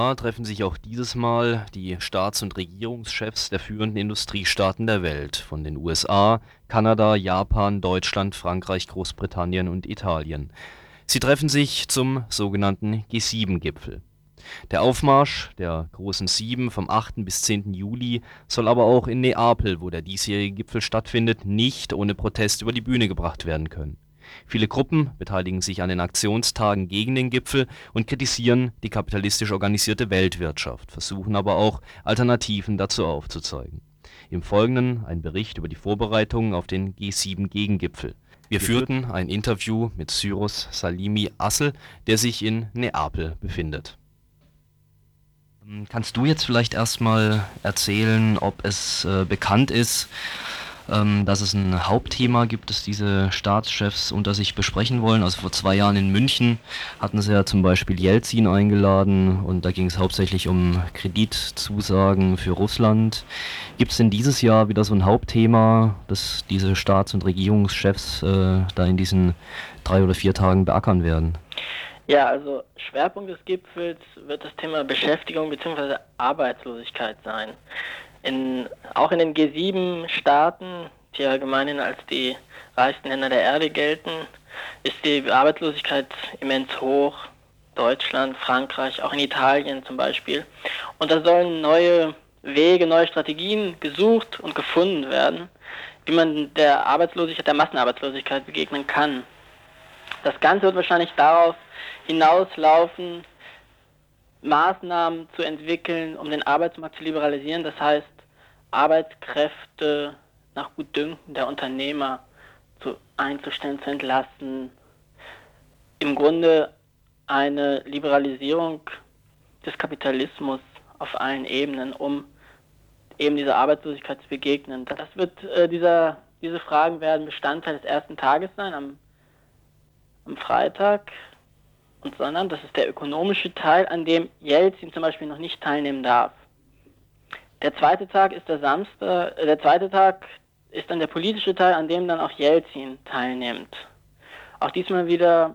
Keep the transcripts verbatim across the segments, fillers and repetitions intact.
treffen sich auch dieses Mal die Staats- und Regierungschefs der führenden Industriestaaten der Welt, von den U S A, Kanada, Japan, Deutschland, Frankreich, Großbritannien und Italien. Sie treffen sich zum sogenannten G sieben Gipfel. Der Aufmarsch der großen Sieben vom achten bis zehnten Juli soll aber auch in Neapel, wo der diesjährige Gipfel stattfindet, nicht ohne Protest über die Bühne gebracht werden können. Viele Gruppen beteiligen sich an den Aktionstagen gegen den Gipfel und kritisieren die kapitalistisch organisierte Weltwirtschaft, versuchen aber auch Alternativen dazu aufzuzeigen. Im Folgenden ein Bericht über die Vorbereitungen auf den G sieben Gegengipfel. Wir führten ein Interview mit Cyrus Salimi Assel, der sich in Neapel befindet. Kannst du jetzt vielleicht erstmal erzählen, ob es äh, bekannt ist, ähm, dass es ein Hauptthema gibt, das diese Staatschefs unter sich besprechen wollen? Also vor zwei Jahren in München hatten sie ja zum Beispiel Jelzin eingeladen und da ging es hauptsächlich um Kreditzusagen für Russland. Gibt es denn dieses Jahr wieder so ein Hauptthema, das diese Staats- und Regierungschefs äh, da in diesen drei oder vier Tagen beackern werden? Ja, also Schwerpunkt des Gipfels wird das Thema Beschäftigung bzw. Arbeitslosigkeit sein. In, auch in den G sieben Staaten, die ja gemeinhin als die reichsten Länder der Erde gelten, ist die Arbeitslosigkeit immens hoch. Deutschland, Frankreich, auch in Italien zum Beispiel. Und da sollen neue Wege, neue Strategien gesucht und gefunden werden, wie man der Arbeitslosigkeit, der Massenarbeitslosigkeit begegnen kann. Das Ganze wird wahrscheinlich darauf hinauslaufen, Maßnahmen zu entwickeln, um den Arbeitsmarkt zu liberalisieren. Das heißt, Arbeitskräfte nach Gutdünken der Unternehmer zu, einzustellen, zu entlassen. Im Grunde eine Liberalisierung des Kapitalismus auf allen Ebenen, um eben dieser Arbeitslosigkeit zu begegnen. Das wird, äh, dieser, diese Fragen werden Bestandteil des ersten Tages sein, am, am Freitag. Und sondern das ist der ökonomische Teil, an dem Jelzin zum Beispiel noch nicht teilnehmen darf. Der zweite Tag ist der Samstag, äh, der zweite Tag ist dann der politische Teil, an dem dann auch Jelzin teilnimmt. Auch diesmal wieder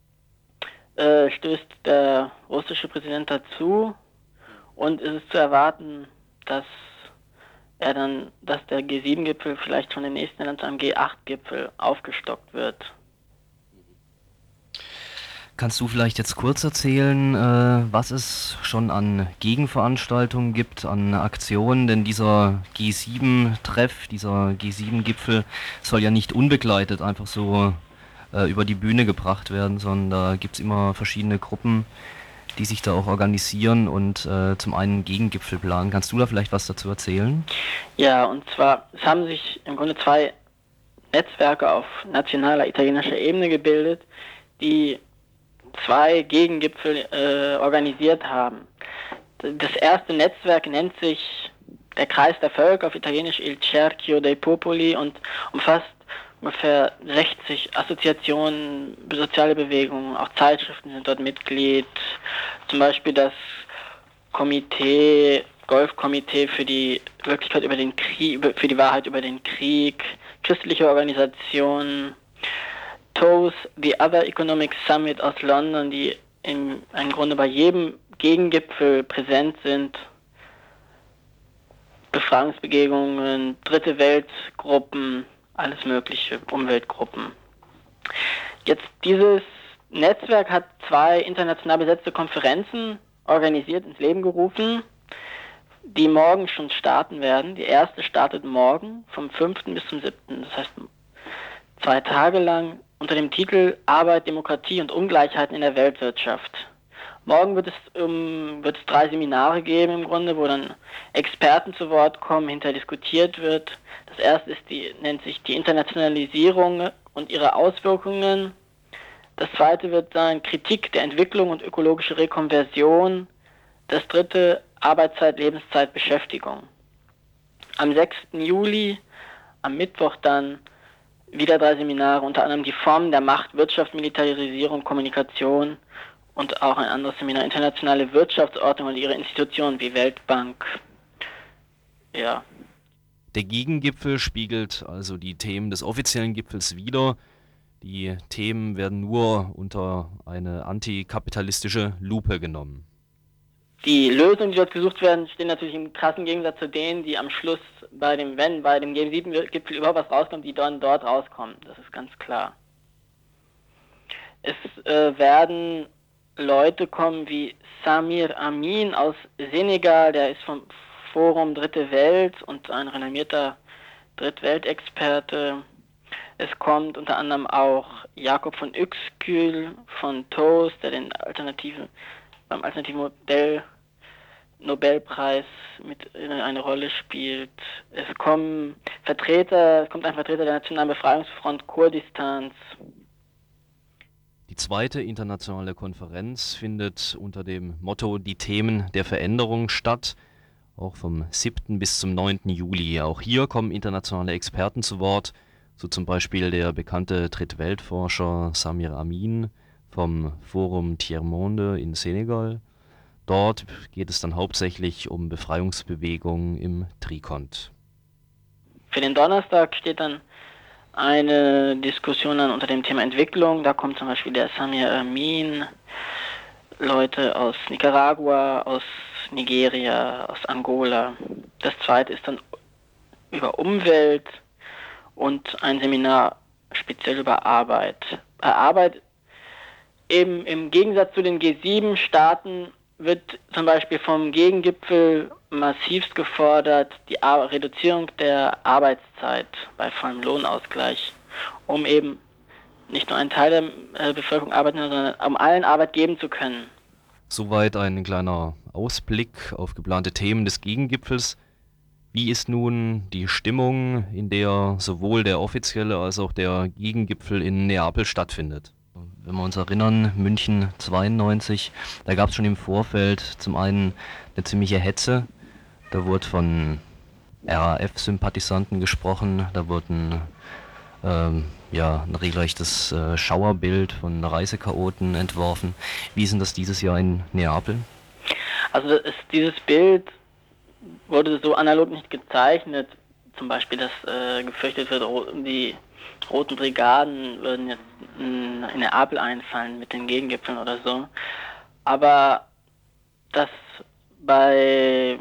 äh, stößt der russische Präsident dazu und es ist zu erwarten, dass er dann, dass der G sieben Gipfel vielleicht schon im nächsten Jahr zu einem G acht Gipfel aufgestockt wird. Kannst du vielleicht jetzt kurz erzählen, äh, was es schon an Gegenveranstaltungen gibt, an Aktionen? Denn dieser G sieben Treff, dieser G sieben Gipfel soll ja nicht unbegleitet einfach so äh, über die Bühne gebracht werden, sondern da gibt es immer verschiedene Gruppen, die sich da auch organisieren und äh, zum einen Gegengipfel planen. Kannst du da vielleicht was dazu erzählen? Ja, und zwar, es haben sich im Grunde zwei Netzwerke auf nationaler italienischer Ebene gebildet, die zwei Gegengipfel äh, organisiert haben. Das erste Netzwerk nennt sich der Kreis der Völker, auf Italienisch Il Cerchio dei Popoli, und umfasst ungefähr sechzig Assoziationen, soziale Bewegungen, auch Zeitschriften sind dort Mitglied, zum Beispiel das Komitee, Golfkomitee für die Wirklichkeit über den Krieg, für die Wahrheit über den Krieg, christliche Organisationen, T O S, The Other Economic Summit aus London, die im, im Grunde bei jedem Gegengipfel präsent sind, Befragungsbegegnungen, Dritte Weltgruppen, alles mögliche, Umweltgruppen. Jetzt dieses Netzwerk hat zwei international besetzte Konferenzen organisiert, ins Leben gerufen, die morgen schon starten werden. Die erste startet morgen vom fünften bis zum siebten Das heißt zwei Tage lang unter dem Titel Arbeit, Demokratie und Ungleichheiten in der Weltwirtschaft. Morgen wird es, um, wird es drei Seminare geben im Grunde, wo dann Experten zu Wort kommen, hinterher diskutiert wird. Das erste ist die, nennt sich die Internationalisierung und ihre Auswirkungen. Das zweite wird sein Kritik der Entwicklung und ökologische Rekonversion. Das dritte Arbeitszeit, Lebenszeit, Beschäftigung. Am sechsten Juli, am Mittwoch dann, wieder drei Seminare, unter anderem die Formen der Macht, Wirtschaft, Militarisierung, Kommunikation und auch ein anderes Seminar, internationale Wirtschaftsordnung und ihre Institutionen wie Weltbank. Ja. Der Gegengipfel spiegelt also die Themen des offiziellen Gipfels wider. Die Themen werden nur unter eine antikapitalistische Lupe genommen. Die Lösungen, die dort gesucht werden, stehen natürlich im krassen Gegensatz zu denen, die am Schluss bei dem, wenn bei dem G sieben Gipfel überhaupt was rauskommt, die dann dort rauskommen. Das ist ganz klar. Es äh, werden Leute kommen wie Samir Amin aus Senegal, der ist vom Forum Dritte Welt und ein renommierter Drittweltexperte. Es kommt unter anderem auch Jakob von Uexküll von TOAST, der den alternativen, beim alternativen Modell Nobelpreis mit eine Rolle spielt. Es kommen Vertreter, es kommt ein Vertreter der Nationalen Befreiungsfront Kurdistans. Die zweite internationale Konferenz findet unter dem Motto Die Themen der Veränderung statt, auch vom siebten bis zum neunten Juli. Auch hier kommen internationale Experten zu Wort, so zum Beispiel der bekannte Drittweltforscher Samir Amin vom Forum Tiers-Monde in Senegal. Dort geht es dann hauptsächlich um Befreiungsbewegungen im Trikont. Für den Donnerstag steht dann eine Diskussion an unter dem Thema Entwicklung. Da kommt zum Beispiel der Samir Amin, Leute aus Nicaragua, aus Nigeria, aus Angola. Das zweite ist dann über Umwelt und ein Seminar speziell über Arbeit. Bei Arbeit eben im Gegensatz zu den G sieben Staaten wird zum Beispiel vom Gegengipfel massivst gefordert, die Ar- Reduzierung der Arbeitszeit bei vollem Lohnausgleich, um eben nicht nur einen Teil der äh, Bevölkerung arbeiten, sondern um allen Arbeit geben zu können. Soweit ein kleiner Ausblick auf geplante Themen des Gegengipfels. Wie ist nun die Stimmung, in der sowohl der offizielle als auch der Gegengipfel in Neapel stattfindet? Wenn wir uns erinnern, München zweiundneunzig, da gab es schon im Vorfeld zum einen eine ziemliche Hetze. Da wurde von R A F-Sympathisanten gesprochen, da wurden ähm, ja, ein regelrechtes äh, Schauerbild von Reisechaoten entworfen. Wie ist denn das dieses Jahr in Neapel? Also das ist, dieses Bild wurde so analog nicht gezeichnet. Zum Beispiel, dass äh, gefürchtet wird, die Roten Brigaden würden jetzt in Neapel einfallen mit den Gegengipfeln oder so. Aber dass bei,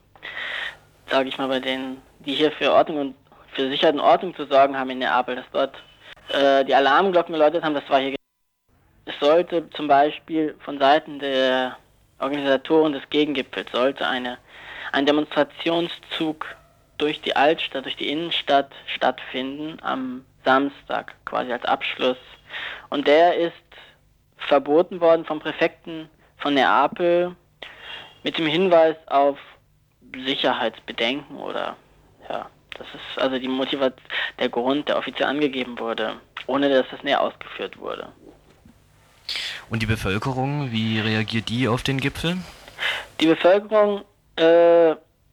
sage ich mal, bei denen, die hier für Ordnung und für Sicherheit und Ordnung zu sorgen haben in Neapel, dass dort äh, die Alarmglocken geläutet haben, das war hier. Es sollte zum Beispiel von Seiten der Organisatoren des Gegengipfels sollte eine, ein Demonstrationszug durch die Altstadt, durch die Innenstadt stattfinden am Samstag, quasi als Abschluss. Und der ist verboten worden vom Präfekten von Neapel mit dem Hinweis auf Sicherheitsbedenken oder, ja, das ist also die Motivation, der Grund, der offiziell angegeben wurde, ohne dass das näher ausgeführt wurde. Und die Bevölkerung, wie reagiert die auf den Gipfel? Die Bevölkerung äh,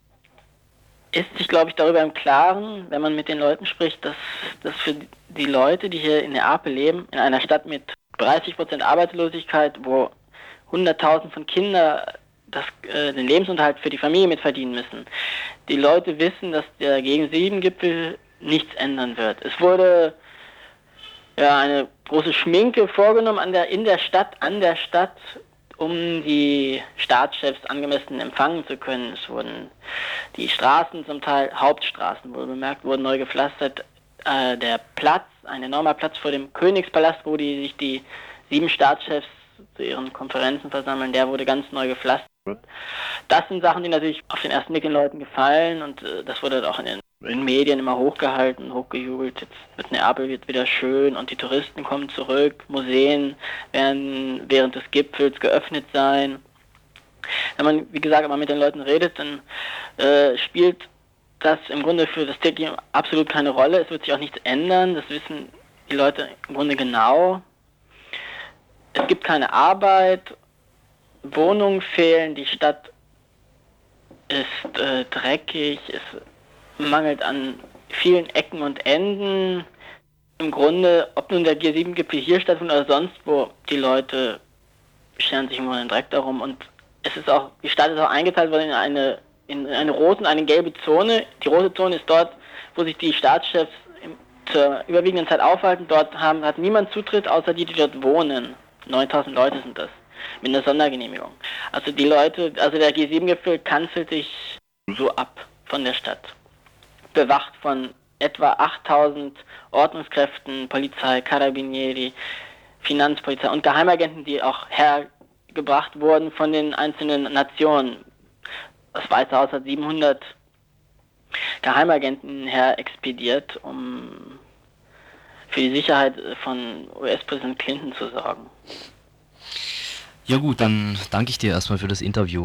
ist sich, glaube ich, darüber im Klaren, wenn man mit den Leuten spricht, dass das für die Leute, die hier in Neapel leben, in einer Stadt mit dreißig Prozent Arbeitslosigkeit, wo hunderttausend von Kindern das, äh, den Lebensunterhalt für die Familie mitverdienen müssen, die Leute wissen, dass der G sieben Gipfel nichts ändern wird. Es wurde ja eine große Schminke vorgenommen an der, in der Stadt, an der Stadt, um die Staatschefs angemessen empfangen zu können. Es wurden die Straßen, zum Teil Hauptstraßen, wohl bemerkt, wurden neu gepflastert. Äh, der Platz, ein enormer Platz vor dem Königspalast, wo die, sich die sieben Staatschefs zu ihren Konferenzen versammeln, der wurde ganz neu gepflastert. Das sind Sachen, die natürlich auf den ersten Blick den Leuten gefallen und äh, das wurde auch in den, in den Medien immer hochgehalten, hochgejubelt. Jetzt wird Neapel wird wieder schön und die Touristen kommen zurück, Museen werden während des Gipfels geöffnet sein. Wenn man, wie gesagt, immer mit den Leuten redet, dann äh, spielt das im Grunde für das Stadium absolut keine Rolle. Es wird sich auch nichts ändern, das wissen die Leute im Grunde genau. Es gibt keine Arbeit, Wohnungen fehlen, die Stadt ist äh, dreckig, es mangelt an vielen Ecken und Enden. Im Grunde, ob nun der G sieben Gipfel hier stattfindet oder sonst wo, die Leute scheren sich irgendwo in den Dreck darum und es ist auch, die Stadt ist auch eingeteilt worden in eine, in eine rote und eine gelbe Zone. Die rote Zone ist dort, wo sich die Staatschefs im, zur überwiegenden Zeit aufhalten. Dort haben, hat niemand Zutritt, außer die, die dort wohnen. neuntausend Leute sind das. mit einer Sondergenehmigung. Also die Leute, also der G sieben Gipfel kanzelt sich so ab von der Stadt. Bewacht von etwa achttausend Ordnungskräften, Polizei, Carabinieri, Finanzpolizei und Geheimagenten, die auch hergebracht wurden von den einzelnen Nationen. Das Weiße Haus hat siebenhundert Geheimagenten her expediert, um für die Sicherheit von U S-Präsident Clinton zu sorgen. Ja gut, dann danke ich dir erstmal für das Interview.